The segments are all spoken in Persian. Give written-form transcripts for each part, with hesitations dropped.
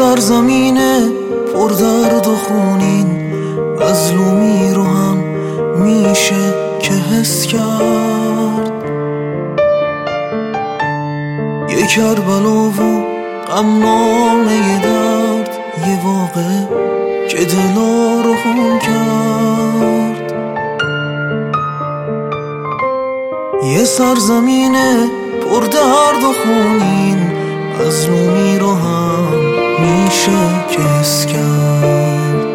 سرزمین پر درد و خونین مظلومی رو هم میشه که حس کرد. یه کربلا و غمنامه درد، یه واقعه که دلا رو خون کرد. یه سرزمین پر درد و خونین مظلومی رو هم میشه که حس کرد.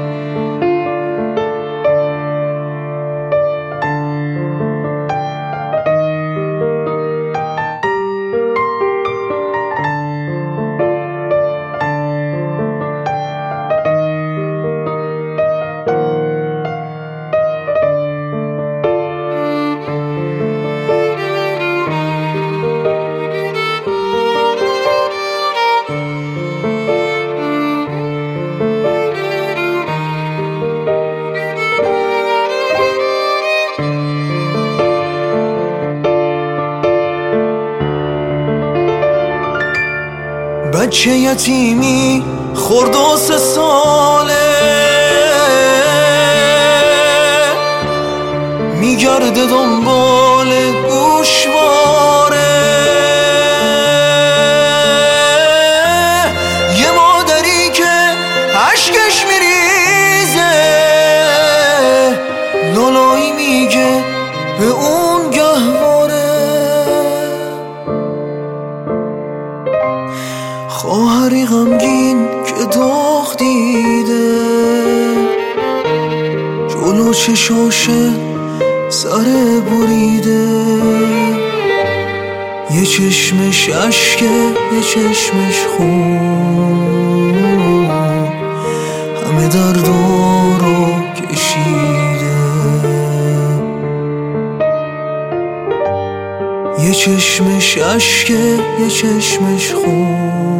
بچه یتیمی خورد و 3 ساله، میگرده دنبال گوشواره. یه مادری که اشکش میریزه، لالایی میگه به اون گهواره. خواهری غمگین که داغ دیده، جلو چشاشه سر بریده. یه چشمش عشقه یه چشمش خون، همه دردا رو کشیده. یه چشمش عشقه یه چشمش خون،